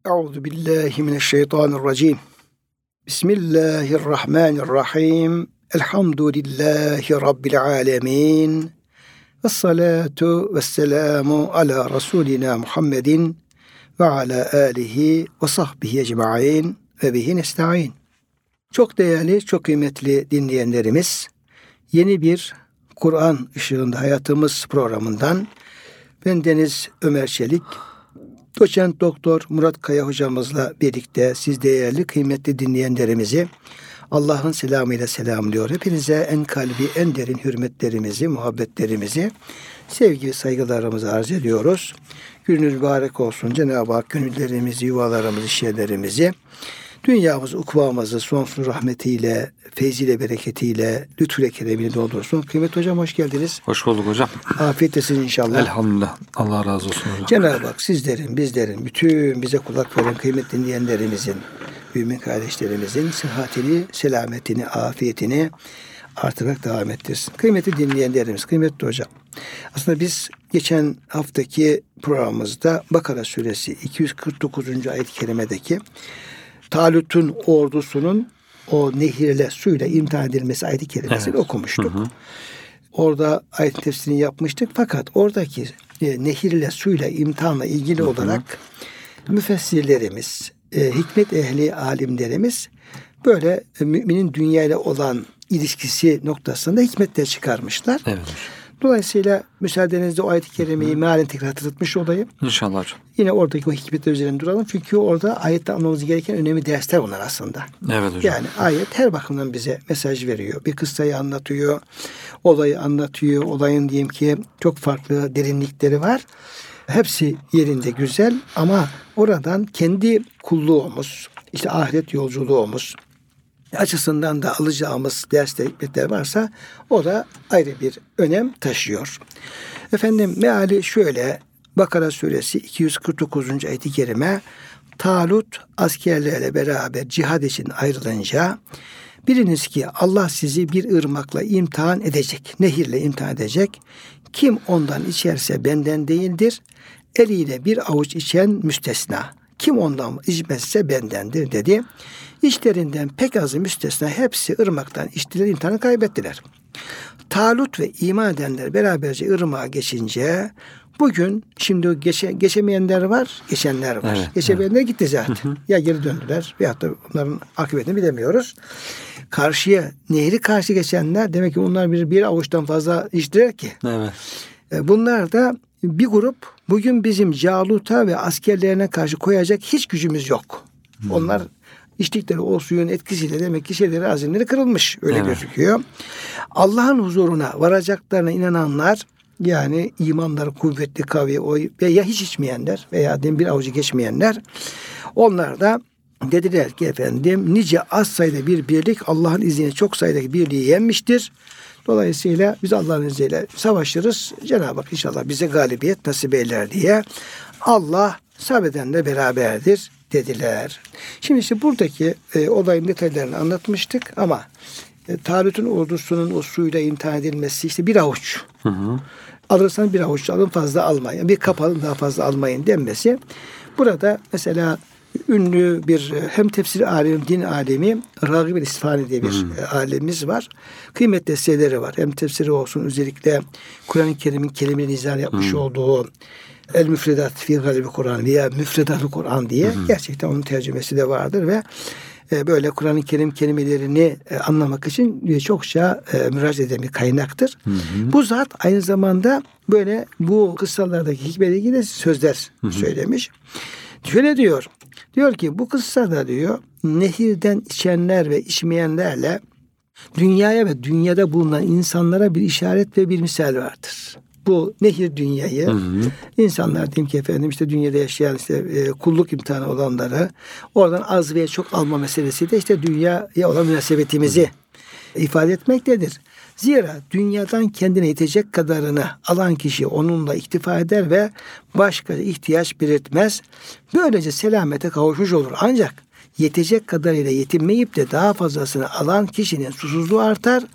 Euzu billahi mineşşeytanirracim. Bismillahirrahmanirrahim. Elhamdülillahi rabbil alamin. Vessalatu vesselamu ala rasulina Muhammedin ve ala alihi ve sahbihi ecmaîn ve bihi nestaîn. Çok değerli, çok kıymetli dinleyenlerimiz, yeni bir Kur'an ışığında hayatımız programından ben Deniz Ömer Çelik, Doçent Doktor Murat Kaya hocamızla birlikte siz değerli kıymetli dinleyenlerimizi Allah'ın selamıyla selamlıyor. Hepinize en kalbi, en derin hürmetlerimizi, muhabbetlerimizi, sevgi ve saygılarımızı arz ediyoruz. Gününüz mübarek olsun. Cenab-ı Hak gönüllerimizi, yuvalarımızı, şehirlerimizi, dünyamızı, ukvamızı sonsuz rahmetiyle, feyziyle, bereketiyle, lütfuyla, keremiyle doldursun. Kıymetli hocam hoş geldiniz. Hoş bulduk hocam. Afiyetlesin inşallah. Elhamdülillah. Allah razı olsun hocam. Cenab-ı Hak sizlerin, bizlerin, bütün bize kulak veren kıymetli dinleyenlerimizin, mümin kardeşlerimizin sıhhatini, selametini, afiyetini artırarak devam ettirsin. Kıymetli dinleyenlerimiz, kıymetli hocam. Aslında biz geçen haftaki programımızda Bakara suresi 249. ayet-i kerimedeki Talut'un ordusunun o nehirle, suyla imtihan edilmesi ayet-i kerimesini okumuştuk. Orada ayet tefsirini yapmıştık. Fakat oradaki nehirle, suyla, imtihanla ilgili olarak müfessirlerimiz, hikmet ehli alimlerimiz böyle müminin dünyayla olan ilişkisi noktasında hikmetler çıkarmışlar. Evet. Dolayısıyla müsaadenizle o ayet-i kerimeyi mealen tekrar hatırlatmış olayım. İnşallah hocam. Yine oradaki o hikmetler üzerinde duralım. Çünkü orada ayette anlamamız gereken önemli dersler bunlar aslında. Evet hocam. Yani ayet her bakımdan bize mesaj veriyor. Bir kıssayı anlatıyor, olayı anlatıyor. Olayın diyelim ki çok farklı derinlikleri var. Hepsi yerinde güzel ama oradan kendi kulluğumuz, işte ahiret yolculuğumuz açısından da alacağımız dersler, hikmetler varsa o da ayrı bir önem taşıyor. Efendim meali şöyle: Bakara suresi 249. ayet-i kerime, Talut askerlerle beraber cihad için ayrılınca biliniz ki Allah sizi bir ırmakla imtihan edecek, nehirle imtihan edecek. Kim ondan içerse benden değildir. Eliyle bir avuç içen müstesna. Kim ondan içmezse bendendir dedi. İçlerinden pek azı müstesna hepsi ırmaktan içtiler, imtihanı kaybettiler. Talut ve iman edenler beraberce ırmağa geçince bugün şimdi geçemeyenler var, geçenler var. Evet, Geçemeyenler gitti zaten. Ya geri döndüler veyahut da onların akıbetini bilemiyoruz. Karşıya, nehri karşı geçenler demek ki onlar bir avuçtan fazla içtiler ki. Evet. Bunlar da bir grup, bugün bizim Calut'a ve askerlerine karşı koyacak hiç gücümüz yok. Onlar içtikleri o suyun etkisiyle demek ki şeyleri, azimleri kırılmış. Öyle gözüküyor. Allah'ın huzuruna varacaklarına inananlar, yani imanları kuvvetli, kavi veya hiç içmeyenler veya bir avucu geçmeyenler, onlar da dediler ki efendim nice az sayıda bir birlik Allah'ın izniyle çok sayıdaki birliği yenmiştir. Dolayısıyla biz Allah'ın izniyle savaşırız. Cenab-ı Hak inşallah bize galibiyet nasip eyler diye Allah sabredenle beraberdir dediler. Şimdi işte buradaki olayın detaylarını anlatmıştık ama Talut'un ordusunun o suyla imtihan edilmesi işte bir avuç. Alırsan bir avuç alın, fazla almayın. Bir kap alın, daha fazla almayın denmesi. Burada mesela ünlü bir hem tefsir alemi, din alemi Ragib el-İsfahani diye bir alemimiz var. Kıymetli eserleri var. Hem tefsiri olsun, özellikle Kur'an-ı Kerim'in kelime-i nizar yapmış olduğu El Müfredat fi Galibi Kur'an veya Müfredat-ı Kur'an diye gerçekten onun tercümesi de vardır ve böyle Kur'an-ı Kerim kelimelerini anlamak için çokça müracaat eden bir kaynaktır. Bu zat aynı zamanda böyle bu kıssalardaki hikmetle ilgili sözler söylemiş. Şöyle diyor. Diyor ki bu kıssada diyor nehirden içenler ve içmeyenlerle dünyaya ve dünyada bulunan insanlara bir işaret ve bir misal vardır. Bu nehir dünyayı, insanlar diyeyim ki efendim işte dünyada yaşayan işte kulluk imtihanı olanları oradan az veya çok alma meselesi de işte dünyaya olan münasebetimizi ifade etmektedir. Zira dünyadan kendine yetecek kadarını alan kişi onunla iktifa eder ve başka ihtiyaç belirtmez. Böylece selamete kavuşmuş olur. Ancak yetecek kadarıyla yetinmeyip de daha fazlasını alan kişinin susuzluğu artar.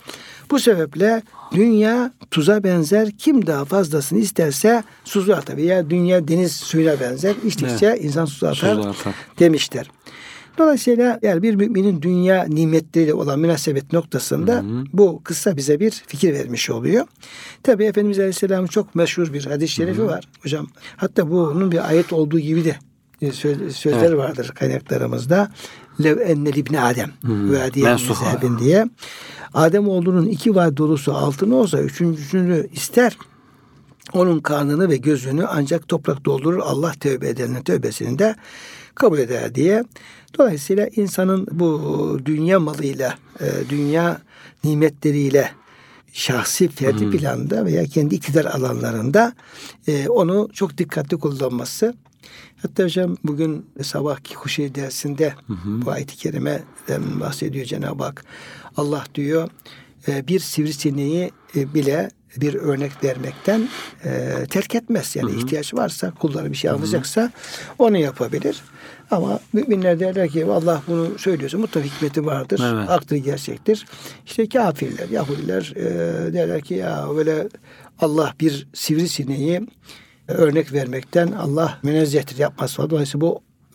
Bu sebeple dünya tuza benzer. Kim daha fazlasını isterse suzu atar. Veya dünya deniz suyuna benzer. İçtikçe insan suzu atar demişler. Dolayısıyla yani bir müminin dünya nimetleriyle olan münasebet noktasında bu kıssa bize bir fikir vermiş oluyor. Tabi Efendimiz Aleyhisselam'ın çok meşhur bir hadis-i şerifi var hocam. Hatta bunun bir ayet olduğu gibi de sözler vardır kaynaklarımızda. Lev enne libni Adem ve diye diye. Ademoğlunun 2 vadi dolusu altın olsa üçüncüsünü ister. Onun karnını ve gözünü ancak toprak doldurur. Allah tövbe edenlerin tövbesini de kabul eder diye. Dolayısıyla insanın bu dünya malıyla, dünya nimetleriyle şahsi ferdi planda veya kendi iktidar alanlarında onu çok dikkatli kullanması. Hatta hocam bugün sabahki Huşi dersinde bu ayet-i kerimeden bahsediyor Cenab-ı Hak. Allah diyor bir sivrisineği bile bir örnek vermekten terk etmez. Yani ihtiyaç varsa, kulları bir şey anlayacaksa onu yapabilir. Ama müminler derler ki Allah bunu söylüyorsa mutlaka hikmeti vardır. Evet. Aklı gerçektir. İşte kafirler, Yahudiler derler ki ya böyle Allah bir sivrisineği örnek vermekten Allah münezzehtir, yapmaz falan. Dolayısıyla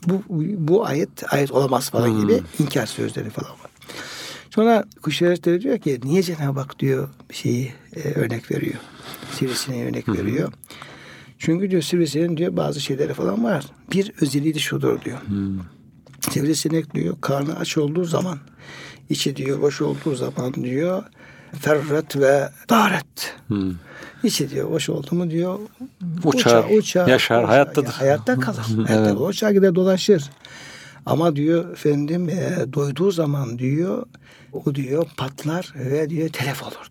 bu ayet olamaz falan gibi inkar sözleri falan var. Sonra Kuşeyri diyor ki niye Cenab-ı Hak diyor bir şeyi örnek veriyor. Sivrisineği örnek veriyor. Çünkü diyor sivrisineğin diyor bazı şeyleri falan var. Bir özelliği de şudur diyor. Sivrisinek diyor karnı aç olduğu zaman, içi diyor boş olduğu zaman diyor ferret ve daret. İçi diyor boş oldu mu diyor uçar, yaşar, hayattadır. Hayatta kalır. Evet. Uçar gider dolaşır. Ama diyor efendim doyduğu zaman diyor o diyor patlar ve diyor telef olur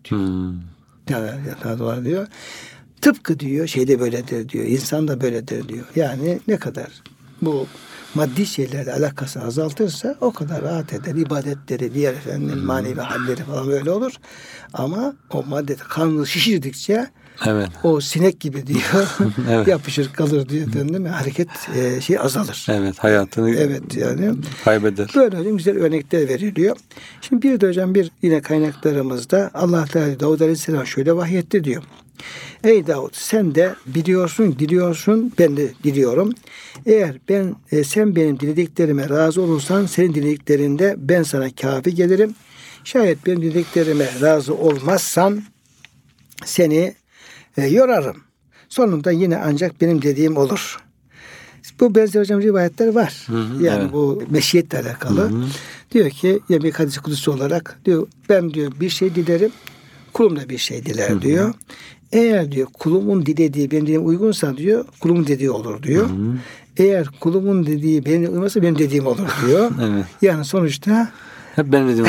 diyor. Diyor. Tıpkı diyor şeyde böyledir diyor. İnsan da böyledir diyor. Yani ne kadar bu maddi şeylerle alakası azaltırsa o kadar rahat eder. İbadetleri, diğer efendim manevi halleri falan böyle olur. Ama o madde karnını şişirdikçe o sinek gibi diyor yapışır kalır diyor efendim. Hareket azalır. Evet, hayatını yani kaybeder. Böyle güzel örnekler veriliyor. Şimdi bir de hocam yine kaynaklarımızda Allah Teala Davud Aleyhisselam şöyle vahyetti diyor. Ey Davud sen de diliyorsun ben de diliyorum. Eğer sen benim dilediklerime razı olursan senin dilediklerinde ben sana kafi gelirim. Şayet benim dilediklerime razı olmazsan seni yorarım. Sonunda yine ancak benim dediğim olur. Bu benzer hocam rivayetler var. Yani bu meşiyetle alakalı. Diyor ki ya bir hadis-i kudusi olarak diyor ben diyor bir şey dilerim. Kulum da bir şey diler diyor. Eğer diyor kulumun dilediği benim dediğim uygunsa diyor kulumun dediği olur diyor. Eğer kulumun dediği benim uymazsa benim dediğim olur diyor. Yani sonuçta hep benim dediğim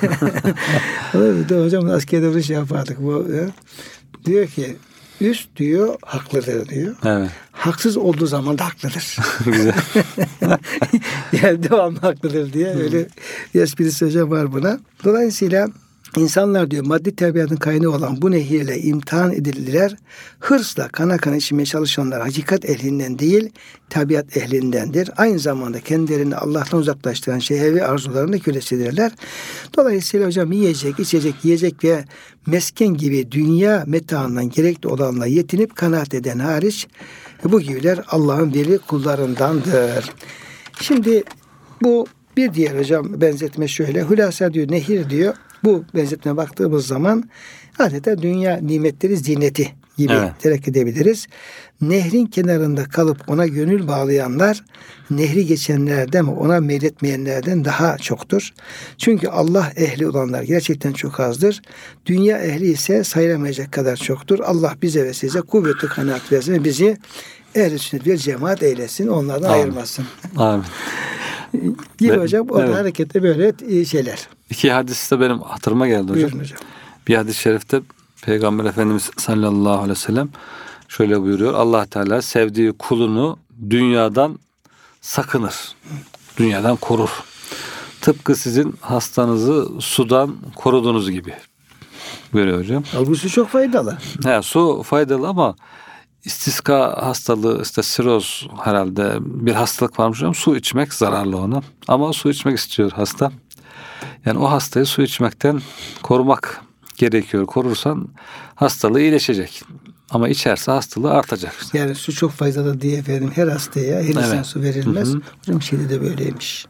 olur. Hocam askerde bir şey yapardık bu. Ya. Diyor ki üst diyor haklıdır diyor. Haksız olduğu zaman da haklıdır. Güzel. Yani devamlı haklıdır diye öyle bir esprisi hocam var buna. Dolayısıyla İnsanlar diyor maddi terbiyetin kaynağı olan bu nehirle imtihan edildiler. Hırsla kana içmeye çalışanlar hakikat ehlinden değil, tabiat ehlindendir. Aynı zamanda kendilerini Allah'tan uzaklaştıran şehvevi arzularını kölesidirler. Dolayısıyla hocam yiyecek ve mesken gibi dünya metaından gerekli olanla yetinip kanaat eden hariç bu gibiler Allah'ın veli kullarındandır. Şimdi bu bir diğer hocam benzetme şöyle. Hülasa diyor nehir diyor. Bu benzetmeye baktığımız zaman adeta dünya nimetleri zineti gibi terk edebiliriz. Nehrin kenarında kalıp ona gönül bağlayanlar nehri geçenlerden ona meyletmeyenlerden daha çoktur. Çünkü Allah ehli olanlar gerçekten çok azdır. Dünya ehli ise sayılamayacak kadar çoktur. Allah bize ve size kuvvetli kanaat versin. Bizi ehl-i sünnet ve cemaat eylesin. Onlardan ayırmasın. Amin. Gibi hocam o harekette böyle şeyler. 2 hadis de benim hatırıma geldi hocam. Buyurun hocam. Bir hadis-i şerifte Peygamber Efendimiz sallallahu aleyhi ve sellem şöyle buyuruyor. Allah Teala sevdiği kulunu dünyadan sakınır. Dünyadan korur. Tıpkı sizin hastanızı sudan koruduğunuz gibi. Buyuruyor hocam. Bu su çok faydalı. Su faydalı ama İstiska hastalığı, siroz herhalde bir hastalık varmış hocam. Su içmek zararlı ona. Ama su içmek istiyor hasta. Yani o hastayı su içmekten korumak gerekiyor. Korursan hastalığı iyileşecek. Ama içerse hastalığı artacak. Yani su çok faydalı diye efendim her hastaya her insan Evet. su verilmez. Hı hı. Hocam şeyde de böyleymiş.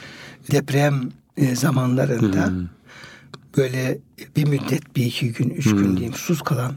Deprem zamanlarında böyle bir müddet, 1-2 gün, 3 gün diyeyim susuz kalan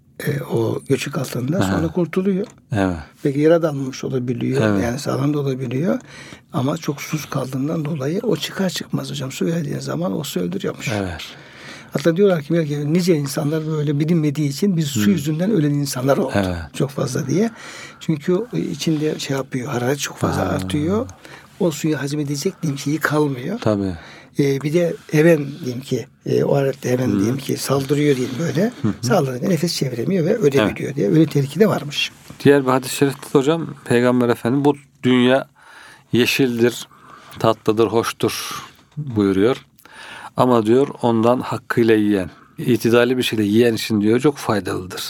o göçük altında sonra kurtuluyor. Evet. Belki yara dalmış olabiliyor. Evet. Yani sağlam da olabiliyor. Ama çok susuz kaldığından dolayı o çıkar çıkmaz hocam su verdiğin zaman o su öldürüyormuş. Evet. Hatta diyorlar ki belki nice insanlar böyle bilinmediği için biz su yüzünden ölen insanlar oldu. Evet. Çok fazla diye. Çünkü içinde şey yapıyor, hararet çok fazla artıyor. O suyu hazmedecek diyeyim şeyi kalmıyor. Tabii. Bir de hemen diyeyim ki o hararetle hemen diyeyim ki saldırıyor diyeyim böyle. Saldırınca nefes çeviremiyor ve ölebiliyor diye. Öyle tehlike de varmış. Diğer bir hadis-i şerifte de hocam Peygamber Efendimiz bu dünya yeşildir, tatlıdır, hoştur buyuruyor. Ama diyor ondan hakkıyla yiyen, itidali bir şekilde yiyen için diyor çok faydalıdır.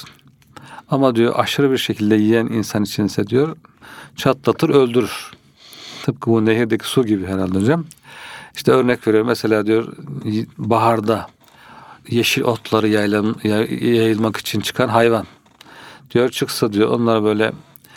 Ama diyor aşırı bir şekilde yiyen insan içinse diyor çatlatır, öldürür. Tıpkı bu nehirdeki su gibi herhalde hocam. İşte örnek veriyor mesela diyor baharda yeşil otları yayılmak için çıkan hayvan. Diyor çıksa diyor onlar böyle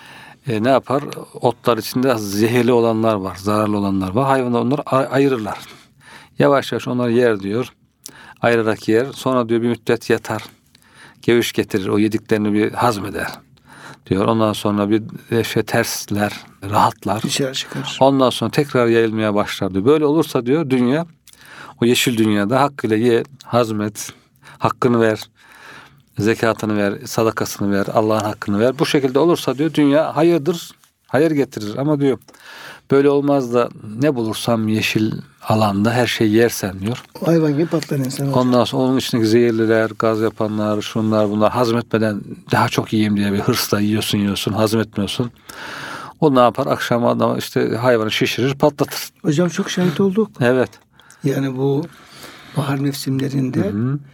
ne yapar? Otlar içinde zehirli olanlar var, zararlı olanlar var. Hayvanlar onları ayırırlar. Yavaş yavaş onları yer diyor. Ayırarak yer. Sonra diyor bir müddet yatar. Geviş getirir. O yediklerini bir hazmeder. Diyor. Ondan sonra bir tersler, rahatlar. Dışarı çıkar. Ondan sonra tekrar yayılmaya başlar diyor. Böyle olursa diyor dünya, o yeşil dünyada hakkıyla ye, hazmet, hakkını ver, zekatını ver, sadakasını ver, Allah'ın hakkını ver. Bu şekilde olursa diyor dünya hayırdır, hayır getirir. Ama diyor böyle olmaz da ne bulursam yeşil alanda her şeyi yersen diyor. O hayvan gibi patlar insan. Ondan sonra onun içindeki zehirliler, gaz yapanlar, şunlar bunlar hazmetmeden daha çok yiyeyim diye bir hırsla yiyorsun, hazmetmiyorsun. O ne yapar? Akşam adam işte hayvanı şişirir, patlatır. Hocam çok şahit olduk. Evet. Yani bu bahar mevsimlerinde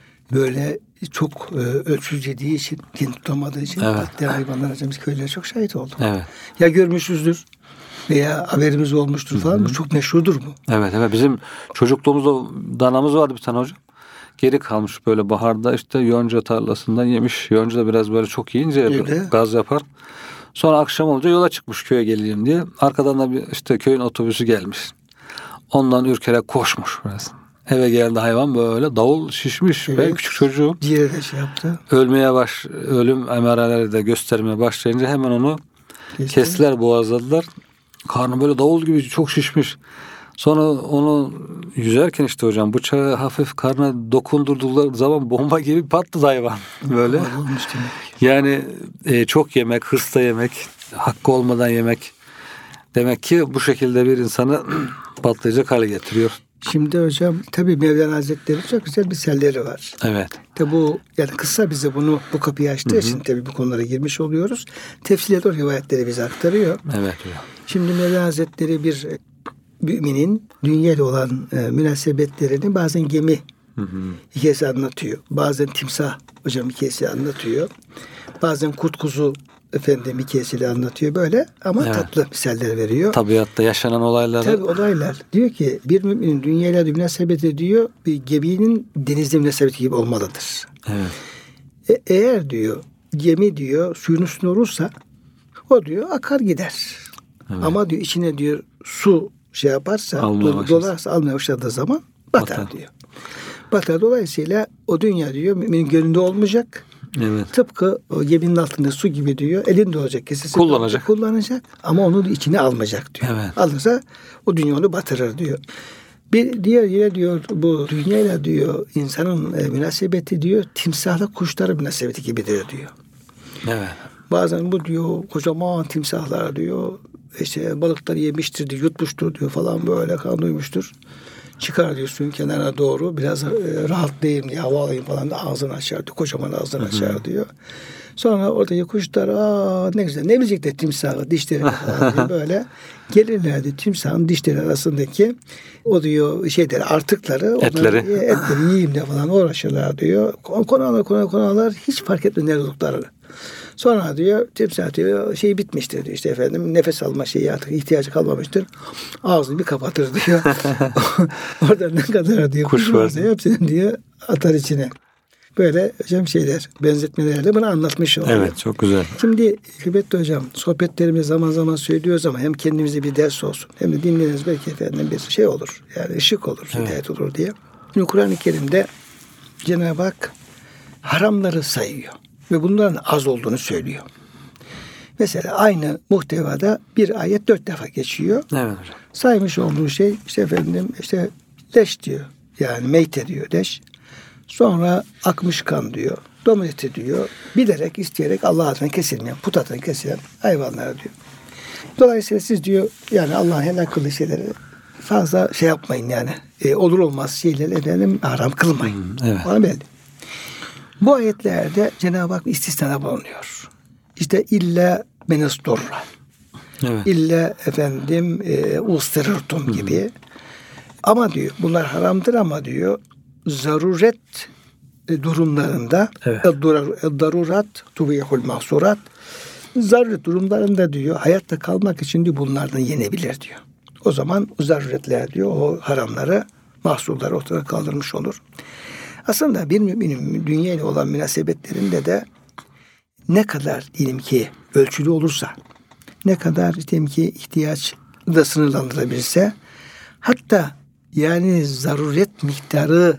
böyle çok ölçüz yediği için, kendini tutamadığı için patlayan hayvanlar hocam biz köylere çok şahit olduk. Evet. Ya görmüşüzdür veya haberimiz olmuştur falan. Bu çok meşhurdur bu. Evet. Bizim çocukluğumuzda danamız vardı bir tane hocam. Geri kalmış böyle baharda işte yonca tarlasından yemiş. Yonca da biraz böyle çok yiyince gaz yapar. Sonra akşam olunca yola çıkmış köye geleyim diye. Arkadan da bir işte köyün otobüsü gelmiş. Ondan ürkerek koşmuş biraz. Eve geldi hayvan böyle davul şişmiş ve küçük çocuğu diğeri de şey yaptı. Ölüm emareleri de göstermeye başlayınca hemen onu kestiler, boğazladılar. Karnı böyle davul gibi çok şişmiş. Sonra onu yüzerken işte hocam bıçağı hafif karnına dokundurdular zaman bomba gibi patladı hayvan. Böyle. Yani çok yemek, hırsla yemek, hakkı olmadan yemek. Demek ki bu şekilde bir insanı patlayacak hale getiriyor. Şimdi hocam tabii Mevlana Hazretleri çok güzel misalleri var. Evet. Tabi bu yani kısa bize bu kapıyı açtığı için tabii bu konulara girmiş oluyoruz. Tefsirle o rivayetleri bize aktarıyor. Evet hocam. Şimdi Mevlana Hazretleri bir müminin dünyayla olan münasebetlerini bazen gemi hikayesi anlatıyor. Bazen timsah hocam hikayesi anlatıyor. Bazen kurt kuzu hikayesiyle anlatıyor böyle ama tatlı misaller veriyor. Tabiatta yaşanan olaylar. Tabii olaylar. Diyor ki bir müminin dünyayla münasebeti diyor bir geminin denizle münasebeti gibi olmalıdır. Evet. Eğer diyor gemi diyor suyun üstünde olursa o diyor akar gider. Evet. Ama diyor içine diyor su şey yaparsa dolarsa almaya başladığı zaman batar diyor. Batar dolayısıyla o dünya diyor müminin gönlünde olmayacak. Evet. Tıpkı o geminin altında su gibi diyor. Elinde olacak. Kesesi kullanacak. Ama onu da içine almayacak diyor. Evet. Alırsa o dünya onu batırır diyor. Bir diğer yine diyor bu dünyayla diyor insanın münasebeti diyor timsahla kuşların münasebeti gibidir diyor. Evet. Bazen bu diyor kocaman timsahlar diyor işte balıkları yemiştir diyor, yutmuştur diyor falan böyle kan duymuştur. Çıkar diyor suyun kenarına doğru biraz rahatlayayım diye hava alayım falan da ağzını açar diyor. Kocaman ağzını açar diyor. Sonra oradaki kuşlar ne güzel ne bilecekler timsahı dişleri falan diye böyle gelirlerdi timsahın dişleri arasındaki o diyor artıkları etleri yiyeyim diye falan uğraşırlar diyor. Konarlar hiç fark etmiyor nerede olduklarını. Sonra diyor timsah diyor bitmiştir diyor işte nefes alma artık ihtiyacı kalmamıştır. Ağzını bir kapatır diyor. Orada ne kadar diyor kuş varsa hepsini diyor atar içine. böyle hocam benzetmelerle bunu anlatmış oluyor. Evet, çok güzel. Şimdi kıymetli hocam, sohbetlerimiz zaman zaman söylüyoruz ama hem kendimize bir ders olsun hem de dinlediğiniz belki efendim bir şey olur. Yani ışık olur, hidayet olur diye. Şimdi Kur'an-ı Kerim'de Cenab-ı Hak haramları sayıyor ve bunların az olduğunu söylüyor. Mesela aynı muhtevada bir ayet 4 defa geçiyor. Evet hocam. Saymış olduğu şey işte leş diyor. Yani meyte diyor leş. Sonra akmış kan diyor. Domuz eti diyor. Bilerek, isteyerek Allah adına kesilmeyen, put adına kesilen hayvanlar diyor. Dolayısıyla siz diyor yani Allah'ın helal kıldığı şeyleri fazla şey yapmayın yani. Olur olmaz şeyleri efendim haram kılmayın. Evet. Bana belli. Bu ayetlerde Cenab-ı Hak istisnada bulunuyor. İşte illa menestorra. Evet. İlla efendim ustirurtum gibi. Ama diyor bunlar haramdır ama diyor zaruret durumlarında darurat tubihul mahsurat, zaruret durumlarında diyor hayatta kalmak için diyor bunlardan yenebilir diyor. O zaman zaruretler diyor o haramları, mahsurları ortadan kaldırmış olur. Aslında bir müminin dünya ile olan münasebetlerinde de ne kadar diyelim ki ölçülü olursa, ne kadar diyelim ki ihtiyaç da sınırlandırılabilirse, hatta yani zaruret miktarı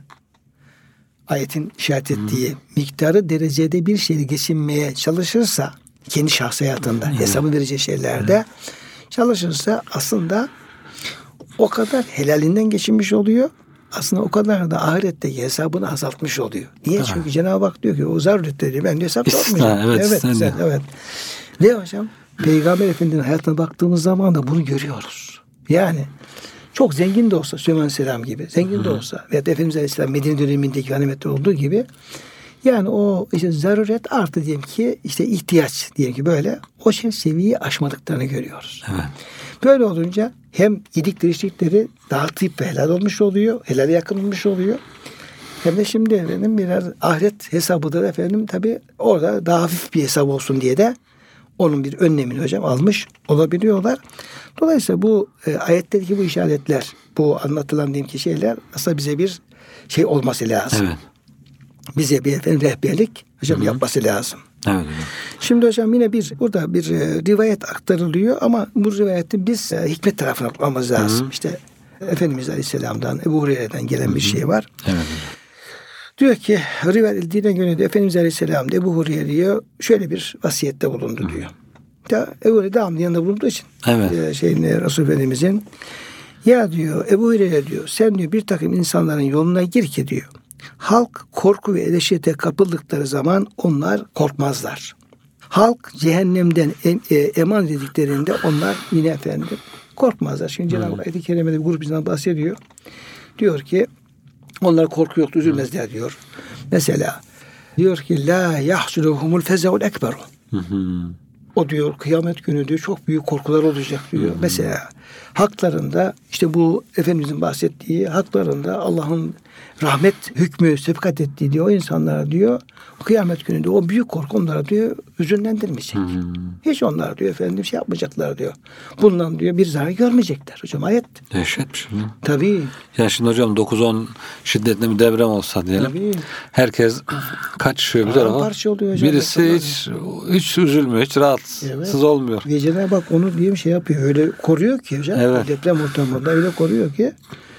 ayetin işaret ettiği miktarı derecede bir şeyi geçinmeye çalışırsa kendi şahsi hayatında hesabı vereceği şeylerde çalışırsa aslında o kadar helalinden geçinmiş oluyor. Aslında o kadar da ahirette hesabını azaltmış oluyor. Niye? Çünkü Cenab-ı Hak diyor ki o zaruretleri ben diyor hesap sormayacağım. Evet. Ne hocam? Peygamber Efendimiz'in hayatına baktığımız zaman da bunu görüyoruz. Yani çok zengin de olsa Süleyman Aleyhisselam gibi zengin de olsa veya Efendimiz Aleyhisselam Medine dönemindeki ganimetler olduğu gibi yani o işte zaruret artı diyelim ki işte ihtiyaç diyelim ki böyle o seviyeyi aşmadıklarını görüyoruz. Evet. Böyle olunca hem yedikleri içtikleri dağıtıp helal olmuş oluyor. Helale yakın olmuş oluyor. Hem de şimdi efendim biraz ahiret hesabıdır efendim tabi orada daha hafif bir hesap olsun diye de onun bir önlemini hocam almış olabiliyorlar. Dolayısıyla bu ayetteki bu işaretler, bu anlatılan diyelim ki şeyler aslında bize bir şey olması lazım. Evet. Bize bir efendim rehberlik hocam yapması lazım. Evet. Şimdi hocam yine burada bir rivayet aktarılıyor ama bu rivayetin biz hikmet tarafına bakmamız lazım. İşte Efendimiz Aleyhisselam'dan, Ebu Hureyre'den gelen bir şey var. Evet. Diyor ki rivayet edildiğine göre de Efendimiz Aleyhisselam Ebu Hureyre'ye şöyle bir vasiyette bulundu diyor. Ya Ebu Hureyre devamlı yanında bulunduğu için Resul Efendimizin ya diyor Ebu Hureyre diyor sen diyor bir takım insanların yoluna gir ki diyor halk korku ve dehşete kapıldıkları zaman onlar korkmazlar. Halk cehennemden eman dediklerinde onlar yine efendim korkmazlar. Şimdi Cenab-ı Hak ayet-i kerimede bir grup bizden bahsediyor. Diyor ki onlar korku yoktu, üzülmezler diyor. Mesela diyor ki la yahsuluhumul fezaul ekberu. O diyor kıyamet günü diyor çok büyük korkular olacak diyor. Mesela haklarında işte bu Efendimizin bahsettiği haklarında Allah'ın rahmet hükmü sefakat ettiği diyor o insanlara diyor kıyamet günü diyor o büyük korku onlara diyor üzünlendirmeyecek. Hiç onlar diyor efendim şey yapmayacaklar diyor. Bundan diyor bir zarar görmeyecekler hocam ayet. Dehşetmiş. Tabii. Ya şimdi hocam 9-10 şiddetli bir deprem olsa diyelim. Tabii. Herkes kaçışıyor bir tarafa. Birisi hiç üzülmüyor, hiç rahatsız olmuyor. Ve Cenab-ı Hak onu diyeyim şey yapıyor. Öyle koruyor ki hocam. Evet. Deprem ortamında öyle koruyor ki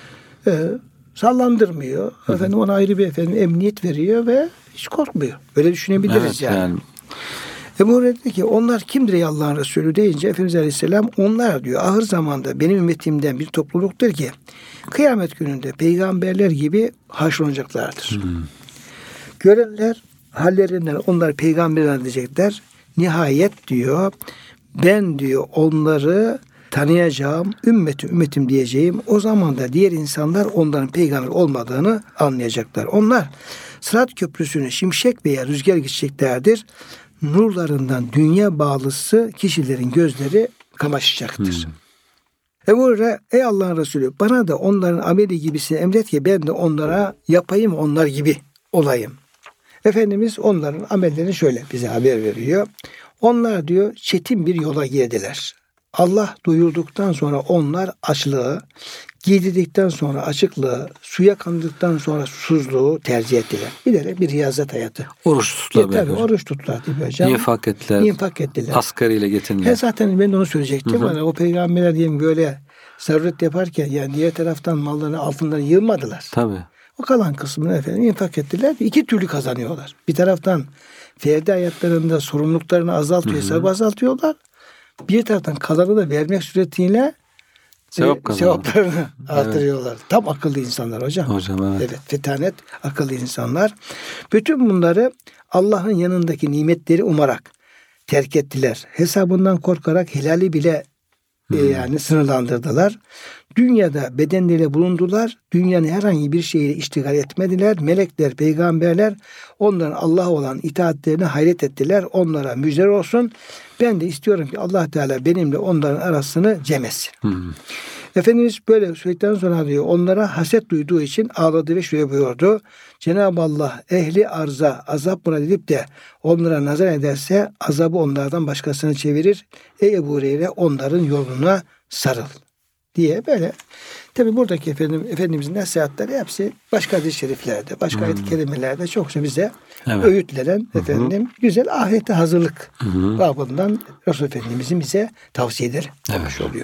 sallandırmıyor. Efendim ona ayrı bir emniyet veriyor ve hiç korkmuyor. Öyle düşünebiliriz evet, yani. Ebu Hureyre dedi ki onlar kimdir ey Allah'ın Resulü deyince Efendimiz Aleyhisselam onlar diyor ahir zamanda benim ümmetimden bir topluluktur ki kıyamet gününde peygamberler gibi haşrolunacaklardır. Görenler hallerinden onlar peygamberler diyecekler. Nihayet diyor ben diyor onları tanıyacağım, ümmetim diyeceğim. O zaman da diğer insanlar onların peygamber olmadığını anlayacaklar. Onlar Sırat Köprüsü'nü şimşek veya rüzgar geçeceklerdir. Nurlarından dünya bağlısı kişilerin gözleri kamaşacaktır. Ebu Hureyre ey Allah'ın Resulü bana da onların ameli gibisini emret ki ben de onlara yapayım onlar gibi olayım. Efendimiz onların amellerini şöyle bize haber veriyor. Onlar diyor çetin bir yola girdiler. Allah doyurduktan sonra onlar açlığı, giydirdikten sonra açıklığı, suya kandıktan sonra susuzluğu tercih ettiler. Bir riyazet hayatı. Oruç tuttular. Tabii oruç tuttular diye hocam. İnfak ettiler. Asgariyle getirdiler. Zaten ben de onu söyleyecektim. Yani o peygamberler diyeyim böyle zaruret yaparken yani diğer taraftan mallarını altından yığmadılar. Tabii. O kalan kısmını efendim infak ettiler. İki türlü kazanıyorlar. Bir taraftan ferdi hayatlarında sorumluluklarını azaltıyor, hesabı azaltıyorlar. Bir taraftan kalanı da vermek suretiyle sevaplarını artırıyorlar. Evet. Tam akıllı insanlar hocam. Evet, fetanet akıllı insanlar. Bütün bunları Allah'ın yanındaki nimetleri umarak terk ettiler. Hesabından korkarak helali bile yani sınırlandırdılar. Dünyada bedenleriyle bulundular. Dünyanın herhangi bir şeyiyle iştigal etmediler. Melekler, peygamberler onların Allah'a olan itaatlerine hayret ettiler. Onlara müjdeler olsun. Ben de istiyorum ki Allah Teala benimle onların arasını cem etsin. Efendimiz böyle söyledikten sonra diyor onlara haset duyduğu için ağladı ve şöyle buyurdu. Cenab-ı Allah ehli arza azap murad edip de onlara nazar ederse azabı onlardan başkasına çevirir. Ey Ebu Hureyre onların yoluna sarıl diye böyle. Tabi buradaki Efendimizin nasihatleri hepsi başka hadis-i şeriflerde, başka ayet-i kerimelerde çokça bize öğütlenen güzel ahirete hazırlık babından Resul Efendimizin bize tavsiyeleri olmuş oluyor.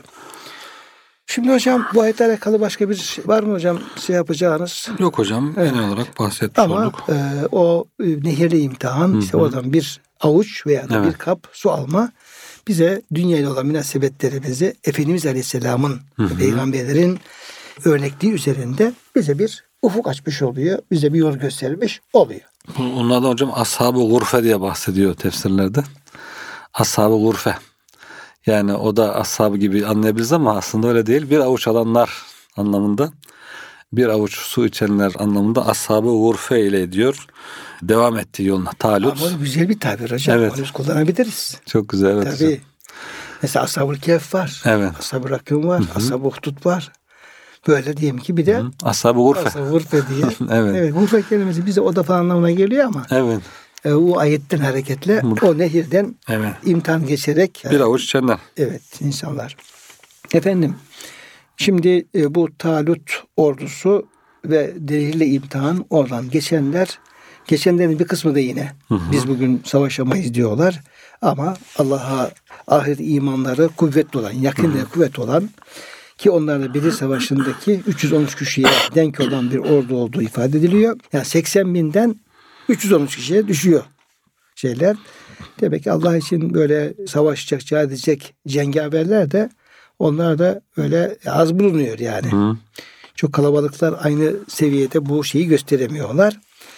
Şimdi hocam bu ayetle alakalı başka bir var mı hocam yapacağınız? Yok hocam. Genel olarak bahsetmiş olduk. Ama o nehirli imtihan işte oradan bir avuç veya da bir kap su alma bize dünyayla olan münasebetlerimizi Efendimiz Aleyhisselam'ın peygamberlerin örnekliği üzerinde bize bir ufuk açmış oluyor. Bize bir yol göstermiş oluyor. Onlardan hocam ashab-ı gurfe diye bahsediyor tefsirlerde. Ashab-ı gurfe. Yani o da ashab gibi anlayabiliriz ama aslında öyle değil. Bir avuç alanlar anlamında. Bir avuç su içenler anlamında ashab-ı gurfe ile diyor. Devam ettiği yoluna. Talut. Ama güzel bir tabir hocam. Evet. Onu kullanabiliriz. Çok güzel. Evet. Tabii. Mesela ashab-ı kehf var. Evet. Ashab-ı rakım var. Ashab-ı uhdud var. Böyle diyelim ki bir de ashab-ı gurfe. Ashab-ı gurfe diye. Evet. Gurfe kelimesi bize oda falan anlamına geliyor ama. Evet. O ayetten hareketle o nehirden imtihan geçerek bir avuç içenler. Evet insanlar. Efendim şimdi bu Talut ordusu ve nehirle imtihan oradan geçenlerin bir kısmı da yine biz bugün savaşamayız diyorlar. Ama Allah'a ahiret imanları kuvvetli olan, yakın kuvvet olan ki onlar da Bedir Savaşı'ndaki 313 kişiye denk olan bir ordu olduğu ifade ediliyor. Yani 80 binden 313 kişiye düşüyor şeyler. Demek ki Allah için böyle savaşacak, cihad edecek cengaverler de onlar da öyle az bulunuyor yani. Çok kalabalıklar aynı seviyede bu şeyi gösteremiyorlar.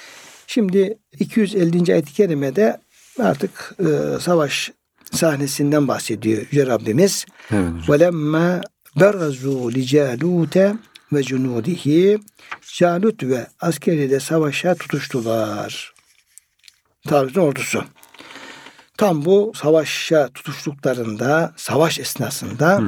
Şimdi 250. ayet-i kerimede artık savaş sahnesinden bahsediyor Yüce Rabbimiz. وَلَمَّا بَرَّزُوا لِجَالُوتَ ve cunudihi Calut ve askeriyle savaşa tutuştular. Talut'un ordusu. Tam bu savaşa tutuştuklarında, savaş esnasında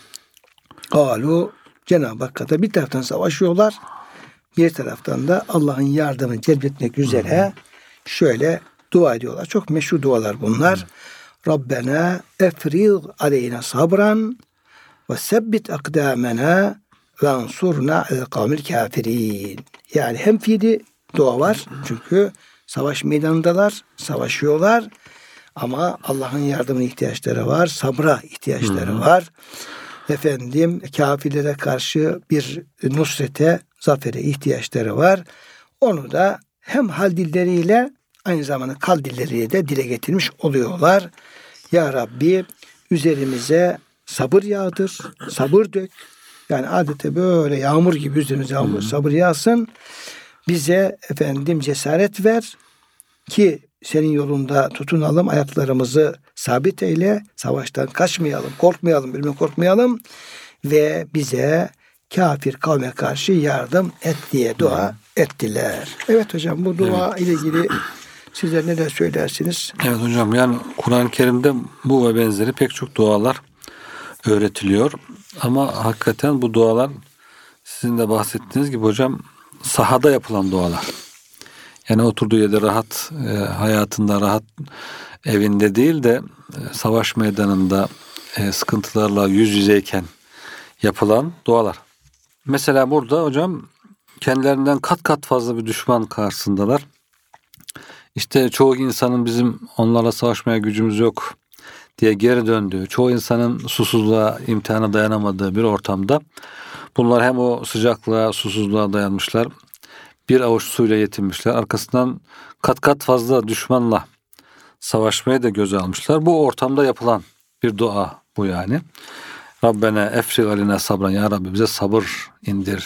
Galu Cenab-ı Hakk'ta bir taraftan savaşıyorlar. Bir taraftan da Allah'ın yardımını celbetmek üzere şöyle dua ediyorlar. Çok meşhur dualar bunlar. Rabbena efriz aleyna sabran ve sebbit akdamena ve ansurna el kavmil kafirin. Yani hem fiili dua var. Çünkü savaş meydanındalar, savaşıyorlar. Ama Allah'ın yardımına ihtiyaçları var. Sabra ihtiyaçları var. Efendim kafirlere karşı bir nusrete, zafere ihtiyaçları var. Onu da hem hal dilleriyle aynı zamanda kal dilleriyle de dile getirmiş oluyorlar. Ya Rabbi üzerimize sabır yağdır, sabır dök. Yani adeta böyle yağmur gibi üzerimize yağmur, sabır yağsın. Bize efendim cesaret ver ki senin yolunda tutunalım, ayaklarımızı sabit eyle, savaştan kaçmayalım, korkmayalım, bilmem korkmayalım ve bize kafir kavme karşı yardım et diye dua ettiler. Evet hocam bu dua ile ilgili sizler neler söylersiniz? Evet hocam yani Kur'an-ı Kerim'de bu ve benzeri pek çok dualar öğretiliyor. Ama hakikaten bu dualar sizin de bahsettiğiniz gibi hocam sahada yapılan dualar. Yani oturduğu yerde rahat, hayatında rahat, evinde değil de savaş meydanında sıkıntılarla yüz yüzeyken yapılan dualar. Mesela burada hocam kendilerinden kat kat fazla bir düşman karşısındalar. İşte çoğu insanın bizim onlarla savaşmaya gücümüz yok diye geri döndüğü, çoğu insanın susuzluğa, imtihana dayanamadığı bir ortamda bunlar hem o sıcaklığa, susuzluğa dayanmışlar, bir avuç suyla yetinmişler. Arkasından kat kat fazla düşmanla savaşmayı da göze almışlar. Bu ortamda yapılan bir dua bu yani. Rabbena efrig aleyna sabran, ya Rabbi bize sabır indir.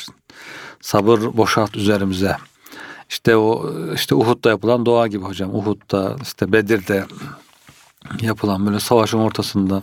Sabır boşalt üzerimize. İşte Uhud'da yapılan dua gibi hocam. Uhud'da, işte Bedir'de yapılan böyle savaşın ortasında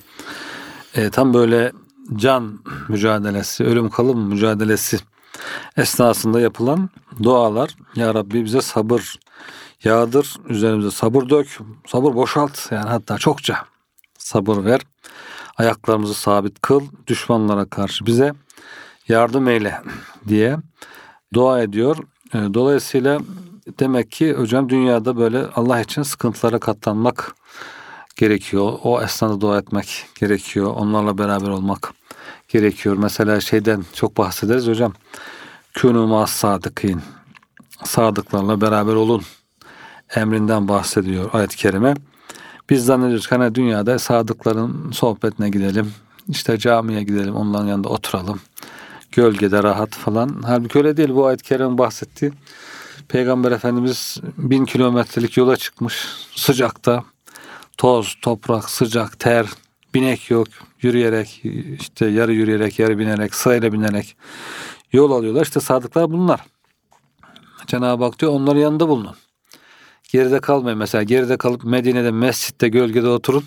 tam böyle can mücadelesi, ölüm kalım mücadelesi esnasında yapılan dualar. Ya Rabbi bize sabır yağdır, üzerimize sabır dök, sabır boşalt, yani hatta çokça sabır ver. Ayaklarımızı sabit kıl, düşmanlara karşı bize yardım eyle diye dua ediyor. Dolayısıyla demek ki hocam dünyada böyle Allah için sıkıntılara katlanmak gerekiyor. O esnada dua etmek gerekiyor. Onlarla beraber olmak gerekiyor. Mesela şeyden çok bahsederiz hocam. Kûnû mâs sâdıkîn. Sadıklarla beraber olun emrinden bahsediyor ayet-i kerime. Biz zannediyoruz ki hani dünyada sadıkların sohbetine gidelim, işte camiye gidelim, onların yanında oturalım, gölgede rahat falan. Halbuki öyle değil. Bu ayet-i kerime bahsettiği Peygamber Efendimiz 1000 kilometrelik yola çıkmış sıcakta, toz, toprak, sıcak, ter, binek yok, yürüyerek, işte yarı yürüyerek, yarı binerek, sırayla binerek yol alıyorlar. İşte sadıklar bunlar. Cenab-ı Hak diyor onların yanında bulunun. Geride kalmayın. Mesela geride kalıp Medine'de mescitte gölgede oturun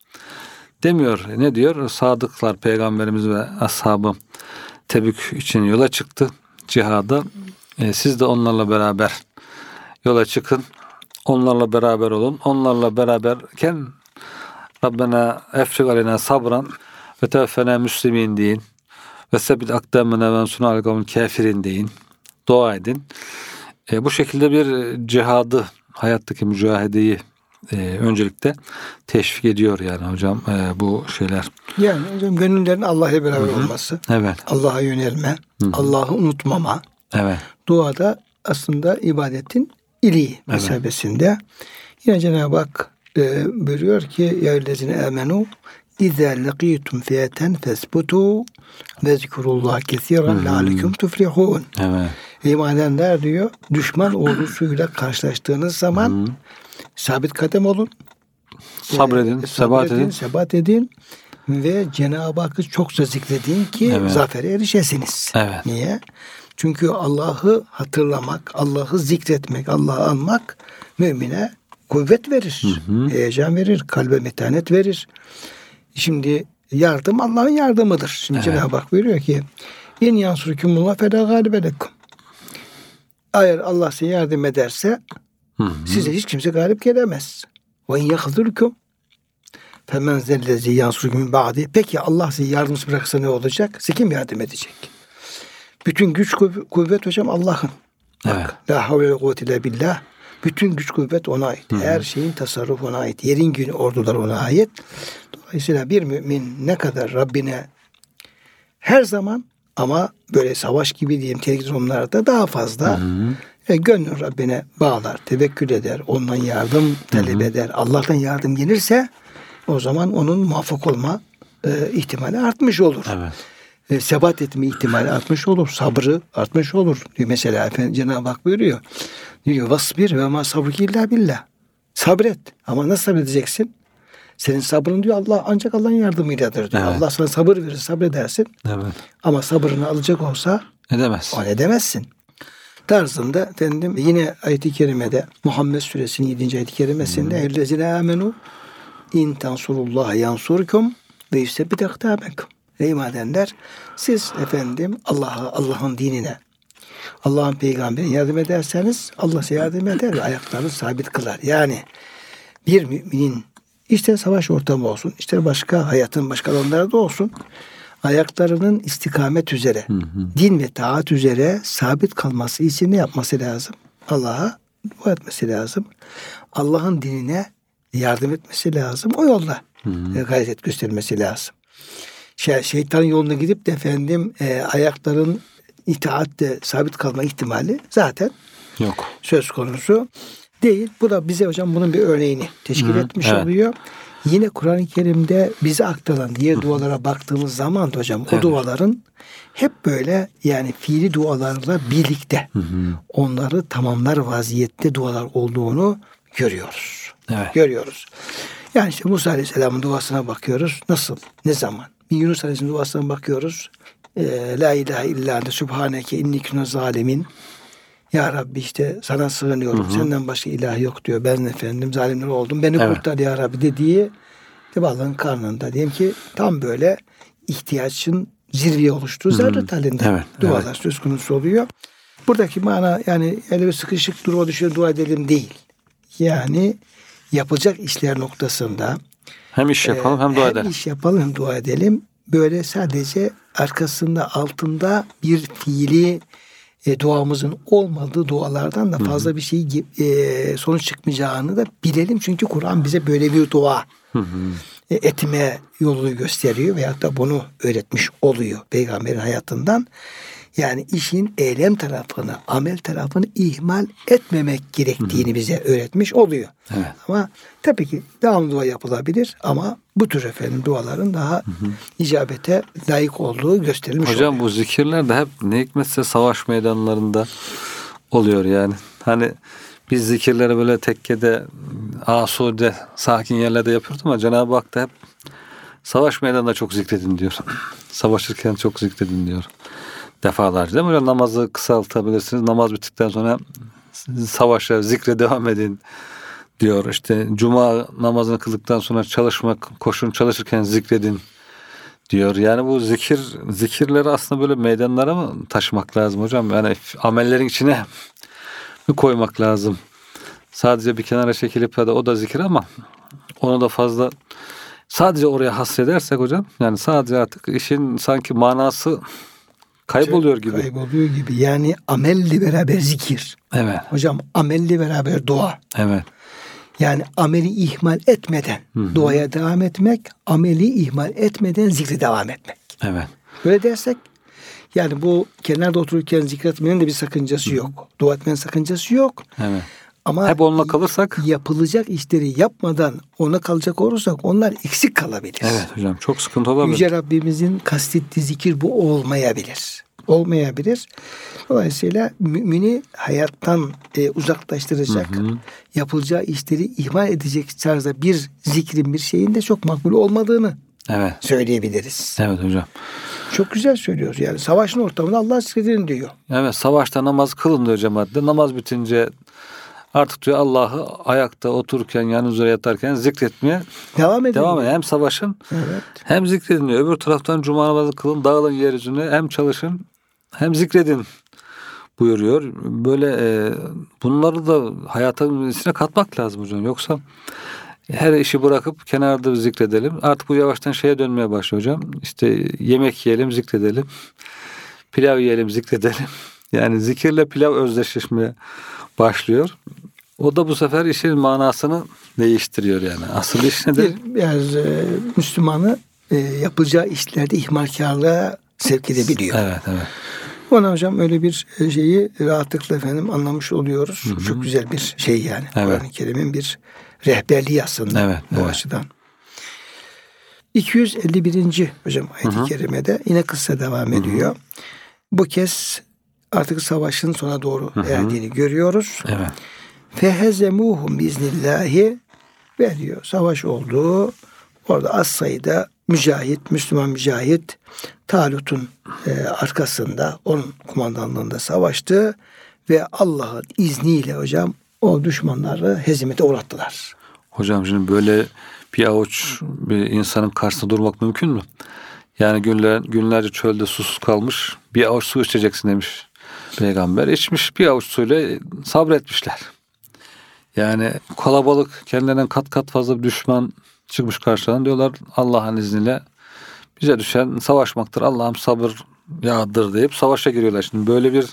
demiyor. Ne diyor? Sadıklar, Peygamberimiz ve ashabı Tebük için yola çıktı cihada. Siz de onlarla beraber yola çıkın. Onlarla beraber olun. Onlarla beraberken Rabbena efrik aleyna sabran ve tevfena müslimin deyin. Ve sebbit akdamena ve ensuna alel kavmil kafirin deyin. Dua edin. Bu şekilde bir cihadı, hayattaki mücahedeyi öncelikle teşvik ediyor yani hocam bu şeyler. Yani hocam gönüllerin Allah'la beraber olması. Evet. Allah'a yönelme. Allah'ı unutmama. Evet. Duada aslında ibadetin iliği mesabesinde. Yine Cenab-ı Hak buyuruyor ki ya ellezine amenu İzâ lekîtum fiyeten fesbutu ve zikrullah kesiren lealeküm tuflihûn. Evet. İman edenler diyor düşman ordusuyla karşılaştığınız zaman sabit kadem olun. Sabredin, sebat edin ve Cenab-ı Hakk'ı çokça zikredin ki zafere erişesiniz. Evet. Niye? Çünkü Allah'ı hatırlamak, Allah'ı zikretmek, Allah'ı anmak mümine kuvvet verir, heyecan verir, kalbe metanet verir. Şimdi yardım Allah'ın yardımıdır. Şimdi Cenab-ı Hak buyuruyor ki İn yansurkumullah fela galibe lekum. Eğer Allah size yardım ederse size hiç kimse galip gelemez. Ve in yakhzulkum femen zellezi yansurkum min ba'di. Peki Allah size yardımcı bırakırsa ne olacak? Size kim yardım edecek? Bütün güç kuvvet hocam Allah'ın. Evet. La havle ve kuvvete illa billah. Bütün güç kuvvet ona ait. Her şeyin tasarrufu ona ait. Yerin günü ordular ona ait. Dolayısıyla bir mümin ne kadar Rabbine her zaman ama böyle savaş gibi diyeyim tehlikeli durumlarda daha fazla gönlün Rabbine bağlar, tevekkül eder, ondan yardım talep eder. Allah'tan yardım gelirse o zaman onun muvaffak olma ihtimali artmış olur. Evet. Sebat etme ihtimali artmış olur. Sabrı artmış olur. Mesela Cenab-ı Hak buyuruyor. Diyor vasbir ve ma sabruki illa billah. Sabret. Ama nasıl sabredeceksin? Senin sabrın diyor Allah ancak Allah'ın yardımıyladır diyor. Evet. Allah sana sabır verir, sabredersin. Evet. Ama sabrını alacak olsa edemezsin. O edemezsin. Tarzında efendim yine ayet-i kerimede Muhammed Suresinin 7. ayet-i kerimesinde ellezine amenu in tansurullah yansurkum ve yusebbit akdamekum. Ey iman edenler siz efendim Allah'ın dinine, Allah'ın peygamberine yardım ederseniz Allah size yardım eder ve ayaklarını sabit kılar. Yani bir müminin işte savaş ortamı olsun, işte başka hayatın başka alanlarda olsun, ayaklarının istikamet üzere, din ve taat üzere sabit kalması için ne yapması lazım? Allah'a dua etmesi lazım. Allah'ın dinine yardım etmesi lazım. O yolda gayret göstermesi lazım. şeytanın yoluna gidip de efendim ayakların itaatte sabit kalma ihtimali zaten yok. Söz konusu değil. Bu da bize hocam bunun bir örneğini teşkil etmiş oluyor. Yine Kur'an-ı Kerim'de bize aktarılan diğer dualara baktığımız zaman da hocam o duaların hep böyle yani fiili dualarla birlikte onları tamamlar vaziyette dualar olduğunu görüyoruz. Evet. Görüyoruz. Yani işte Musa Aleyhisselam'ın duasına bakıyoruz. Nasıl? Ne zaman? Bir Yunus Aleyhisselam'ın duasına bakıyoruz. La ilahe illa ente subhaneke inni kuntu zalimin. Ya Rabbi işte sana sığınıyorum. Senden başka ilah yok diyor. Ben efendim zalimler oldum. Beni kurtar ya Rabbi dediği balığın karnında. Diyelim ki tam böyle ihtiyacın zirveye oluştuğu zaruret halinde dualar söz konusu oluyor. Buradaki mana yani öyle bir sıkışık duruma düşüyor dua edelim değil. Yani yapılacak işler noktasında hem iş yapalım hem dua edelim. Hem iş yapalım hem dua edelim. Böyle sadece arkasında altında bir fiili duamızın olmadığı dualardan da fazla bir şey sonuç çıkmayacağını da bilelim. Çünkü Kur'an bize böyle bir dua etme yolunu gösteriyor veyahut da bunu öğretmiş oluyor peygamberin hayatından. Yani işin eylem tarafını, amel tarafını ihmal etmemek gerektiğini bize öğretmiş oluyor. Evet. Ama tabii ki devamlı dua yapılabilir ama bu tür efendim duaların daha icabete layık olduğu gösterilmiş oluyor. Hocam bu zikirler de hep ne hikmetse savaş meydanlarında oluyor yani. Hani biz zikirleri böyle tekkede, asude, sakin yerlerde yapıyoruz ama Cenab-ı Hak da hep savaş meydanında çok zikredin diyor. Savaşırken çok zikredin diyor. Defalarca değil mi? Öyle namazı kısaltabilirsiniz. Namaz bittikten sonra savaşa, zikre devam edin diyor. İşte cuma namazını kıldıktan sonra çalışmak, koşun çalışırken zikredin diyor. Yani bu zikirleri aslında böyle meydanlara mı taşımak lazım hocam? Yani amellerin içine mi koymak lazım? Sadece bir kenara çekilip ya da o da zikir ama onu da fazla sadece oraya hasredersek hocam yani sadece artık işin sanki manası kayboluyor gibi. Kayboluyor gibi. Yani amelli beraber zikir. Evet. Hocam amelli beraber dua. Evet. Yani ameli ihmal etmeden duaya devam etmek, ameli ihmal etmeden zikre devam etmek. Evet. Böyle dersek yani bu kenarda otururken zikretmenin de bir sakıncası yok. Dua etmenin sakıncası yok. Evet. Ama hep onunla kalırsak yapılacak işleri yapmadan ona kalacak olursak onlar eksik kalabilir. Evet hocam çok sıkıntı olabilir. Yüce Rabbimizin kastettiği zikir bu olmayabilir. Olmayabilir. Dolayısıyla mümini hayattan uzaklaştıracak, yapılacağı işleri ihmal edecek tarzda bir zikrin bir şeyin de çok makbul olmadığını söyleyebiliriz. Evet hocam. Çok güzel söylüyoruz yani. Savaşın ortamında Allah zikredin diyor. Evet savaşta namaz kılın diyor cemaatle. Namaz bitince artık diyor Allah'ı ayakta otururken yanı üzere yatarken zikretmeye devam edin. Hem savaşın hem zikredin diyor. Öbür taraftan cuma namazı kılın dağılın yeryüzüne hem çalışın hem zikredin buyuruyor. Böyle bunları da hayatın içine katmak lazım hocam. Yoksa her işi bırakıp kenarda zikredelim. Artık bu yavaştan şeye dönmeye başlıyor hocam. İşte yemek yiyelim zikredelim. Pilav yiyelim zikredelim. Yani zikirle pilav özdeşleşmeye başlıyor. O da bu sefer işin manasını değiştiriyor yani. Asıl iş nedir? Biraz Müslümanı yapacağı işlerde ihmalkarlığa sevk edebiliyor. Evet. Ona hocam öyle bir şeyi rahatlıkla efendim anlamış oluyoruz. Çok güzel bir şey yani. Kur'an-ı Kerim'in bir rehberliği aslında bu açıdan. 251. hocam ayet-i kerimede yine kıssa devam ediyor. Bu kez artık savaşın sona doğru erdiğini görüyoruz. Evet. Fehezemuhum biznillahi ve diyor savaş oldu. Orada az sayıda Müslüman mücahit Talut'un arkasında onun kumandanlığında savaştı ve Allah'ın izniyle hocam o düşmanları hezimete uğrattılar. Hocam şimdi böyle bir avuç bir insanın karşısında durmak mümkün mü? Yani günlerce çölde susuz kalmış bir avuç su içeceksin demiş peygamber. İçmiş bir avuç suyla sabretmişler. Yani kalabalık kendilerinden kat kat fazla bir düşman çıkmış karşılarına diyorlar Allah'ın izniyle bize düşen savaşmaktır. Allah'ım sabır yağdır deyip savaşa giriyorlar. Şimdi böyle bir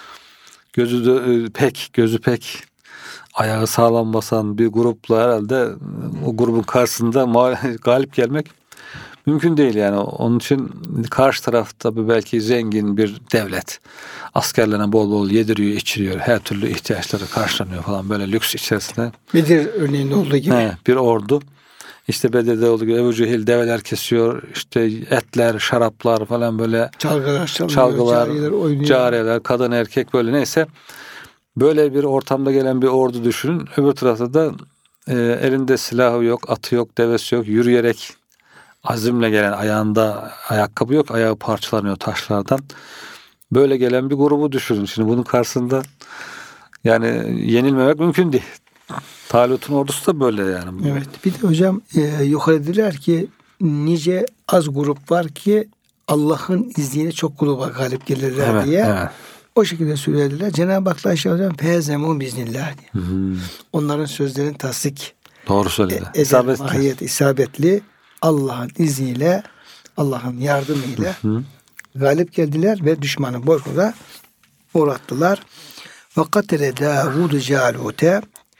gözü pek ayağı sağlam basan bir grupla herhalde o grubun karşısında galip gelmek Mümkün değil yani. Onun için karşı tarafta belki zengin bir devlet. Askerlerine bol bol yediriyor, içiriyor. Her türlü ihtiyaçları karşılanıyor falan. Böyle lüks içerisinde. Bedir örneğinde olduğu gibi. Bir ordu. İşte Bedir'de olduğu gibi Ebu Cehil develer kesiyor. İşte etler, şaraplar falan böyle. Çalgılar, cariyeler, kadın erkek böyle neyse. Böyle bir ortamda gelen bir ordu düşünün. Öbür tarafta da elinde silahı yok, atı yok, devesi yok. Yürüyerek azimle gelen, ayağında ayakkabı yok, ayağı parçalanıyor taşlardan. Böyle gelen bir grubu düşünün. Şimdi bunun karşısında yani yenilmemek mümkün değil. Talut'un ordusu da böyle yani. Evet. Bir de hocam yukarı dediler ki nice az grup var ki Allah'ın izniyle çok gruba galip gelirler diye. Evet. O şekilde söylediler. Cenab-ı Hak aşağı hocam fehezemu biiznillah diye. Onların sözlerini tasdik. Doğru söyledi. İsabetli. Allah'ın izniyle, Allah'ın yardımıyla galip geldiler ve düşmanı boykota uğrattılar. Ve katile Davud Calut'e.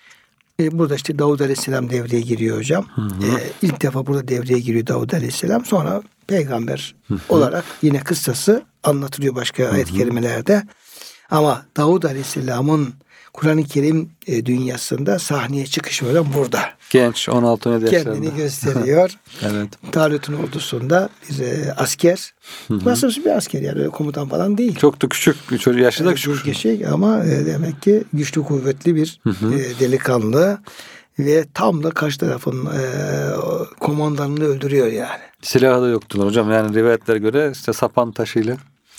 Burada işte Davud Aleyhisselam devreye giriyor hocam. İlk defa burada devreye giriyor Davud Aleyhisselam. Sonra peygamber olarak yine kıssası anlatılıyor başka ayet-i kerimelerde. Ama Davud Aleyhisselam'ın Kur'an-ı Kerim dünyasında sahneye çıkışı hocam burada. Genç 16-17 yaşlarında. Kendini gösteriyor. Evet. Talut'un ordusunda bir asker. Nasıl bir asker yani öyle komutan falan değil. Çok da küçük. Yaşı da küçük. Ama demek ki güçlü kuvvetli bir delikanlı. Ve tam da karşı tarafın komandanını öldürüyor yani. Silahı da yoktular hocam. Yani rivayetlere göre işte sapan taşıyla.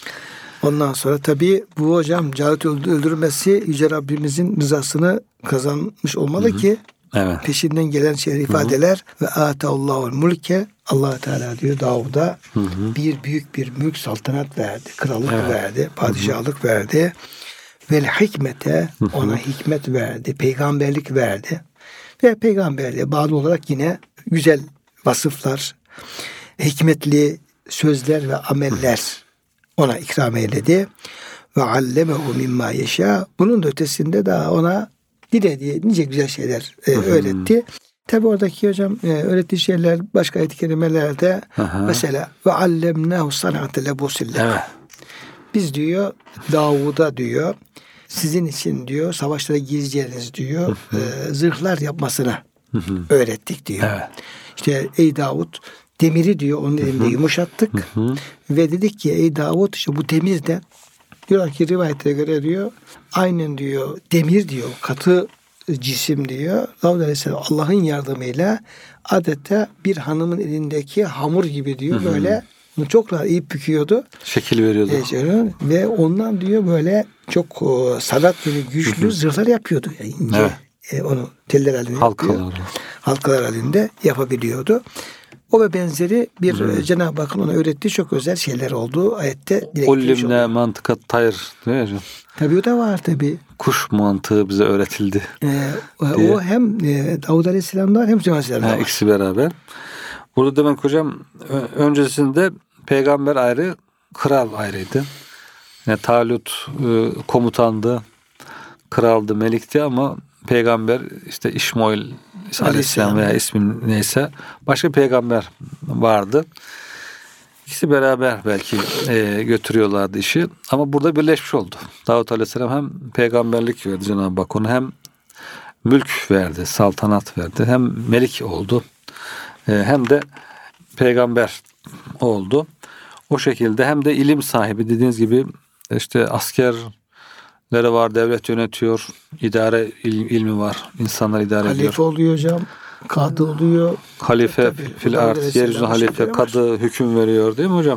Ondan sonra tabii bu hocam Calut'u öldürmesi Yüce Rabbimizin rızasını kazanmış olmalı ki peşinden gelen ifadeler ve atallahul mulke Allah Teala diyor Davud'a bir büyük bir mülk saltanat verdi. Krallık verdi. Padişahlık verdi. Vel hikmete ona hikmet verdi. Peygamberlik verdi. Ve peygamberliğe bağlı olarak yine güzel vasıflar, hikmetli sözler ve ameller ona ikram eyledi. Ve allemehu mimma yeşâ. Bunun da ötesinde daha ona dilediği nice güzel şeyler öğretti. Tabi oradaki hocam öğrettiği şeyler başka ayet-i kerimelerde mesela ve allemnahu sanate lebusille. Biz diyor Davud'a diyor sizin için diyor savaşlara gireceğiniz diyor zırhlar yapmasını öğrettik diyor. İşte ey Davud demiri diyor onun elinde yumuşattık ve dedik ki ey Davud işte bu demirden diyor ki rivayetlere göre diyor aynen diyor demir diyor katı cisim diyor Davud Aleyhisselam Allah'ın yardımıyla adeta bir hanımın elindeki hamur gibi diyor böyle bunu çok rahat iyi büküyordu. Şekil veriyordu. Ve ondan diyor böyle çok sanat gibi güçlü zırhlar yapıyordu. Yani ince onu teller halinde halkalar halinde yapabiliyordu. O ve benzeri bir Cenab-ı Hakk'ın ona öğrettiği çok özel şeyler olduğu ayette Ullimne mantıkat tayr değil mi hocam? Tabii o da var tabii. Kuş mantığı bize öğretildi. O hem Davud Aleyhisselam'da var hem Süleyman Aleyhisselam'da var. İkisi beraber. Burada demek hocam öncesinde peygamber ayrı, kral ayrıydı. Yani Talut komutandı, kraldı, melikti ama peygamber işte İşmail Aleyhisselam veya ismin neyse başka peygamber vardı. İkisi beraber belki götürüyorlardı işi. Ama burada birleşmiş oldu. Davut Aleyhisselam hem peygamberlik verdi Cenab-ı Hak ona hem mülk verdi, saltanat verdi. Hem melik oldu hem de peygamber oldu. O şekilde hem de ilim sahibi dediğiniz gibi işte askerleri var, devlet yönetiyor, idare ilmi var, insanlar idare ediyor. Halife oluyor hocam, kadı oluyor. Halife fil art, yeryüzünde halife, kadı hüküm veriyor değil mi hocam?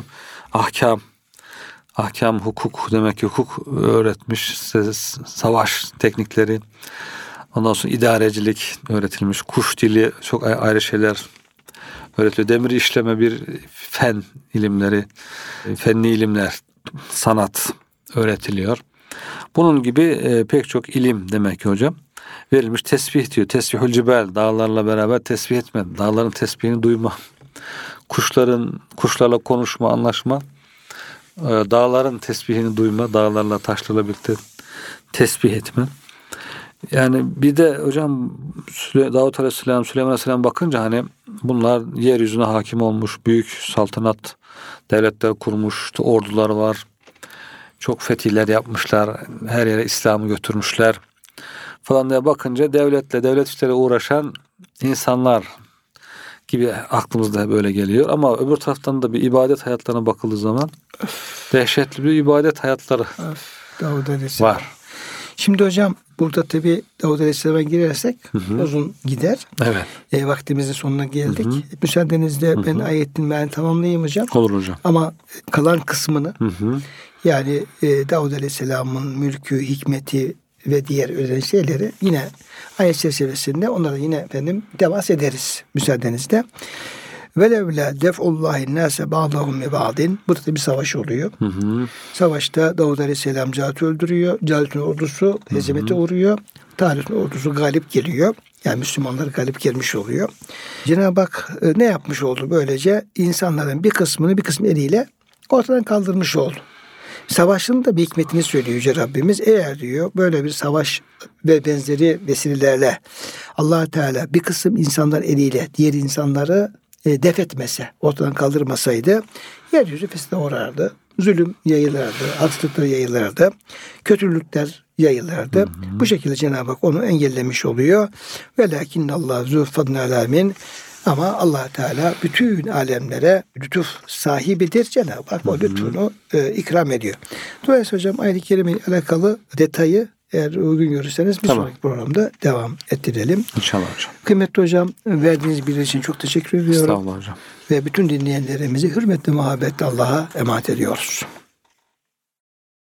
Ahkam, hukuk demek ki hukuk öğretmiş, savaş teknikleri. Ondan sonra idarecilik öğretilmiş, kuş dili çok ayrı şeyler öğretiliyor. Demir işleme bir fen ilimleri, fenni ilimler, sanat öğretiliyor. Bunun gibi pek çok ilim demek ki hocam verilmiş. Tesbih diyor. Tesbihül cibel, dağlarla beraber tesbih etme. Dağların tesbihini duyma. Kuşlarla konuşma, anlaşma. Dağların tesbihini duyma. Dağlarla, taşlarla birlikte tesbih etme. Yani bir de hocam Davut Aleyhisselam, Süleyman Aleyhisselam bakınca hani bunlar yeryüzüne hakim olmuş, büyük saltanat devletler kurmuş, işte ordular var. Çok fetihler yapmışlar, her yere İslam'ı götürmüşler falan diye bakınca devletle, devlet işleriyle uğraşan insanlar gibi aklımızda böyle geliyor. Ama öbür taraftan da bir ibadet hayatlarına bakıldığı zaman dehşetli bir ibadet hayatları Davud Aleyhisselam var. Şimdi hocam burada tabi Davud Aleyhisselam'a girersek uzun gider. Evet. Vaktimizin sonuna geldik. Müsaadenizle ben ayetin mealini tamamlayayım hocam. Olur hocam. Ama kalan kısmını yani Davud Aleyhisselam'ın mülkü, hikmeti ve diğer özel şeyleri yine ayet çerçevesinde onlara yine efendim temas ederiz müsaadenizle. Velevla def'ullahi nase ba'dahum bi ba'din. Burada da bir savaş oluyor. Savaşta Davud Aleyhisselam Calut'u öldürüyor. Calut'un ordusu hezimete uğruyor. Talut'un ordusu galip geliyor. Yani Müslümanlar galip gelmiş oluyor. Cenab-ı Hak ne yapmış oldu? Böylece insanların bir kısmını bir kısmı eliyle ortadan kaldırmış oldu. Savaşın da bir hikmetini söylüyor Yüce Rabbimiz. Eğer diyor böyle bir savaş ve benzeri vesilelerle Allah Teala bir kısım insanlar eliyle diğer insanları def etmese, ortadan kaldırmasaydı yeryüzü fesine uğrardı. Zulüm yayılırdı, haksızlıklar yayılırdı, kötülükler yayılırdı. Bu şekilde Cenab-ı Hak onu engellemiş oluyor. Velakinnallahu zu fadlin alemin. Ama Allah Teala bütün alemlere lütuf sahibidir. Cenab-ı Hak o lütfunu ikram ediyor. Dolayısıyla hocam ayet-i kerime ile alakalı detayı eğer uygun görürseniz bir sonraki programda devam ettirelim. İnşallah hocam. Kıymetli hocam, verdiğiniz bilgi için çok teşekkür ediyorum. Estağfurullah hocam. Ve bütün dinleyenlerimizi hürmetle, muhabbetle Allah'a emanet ediyoruz.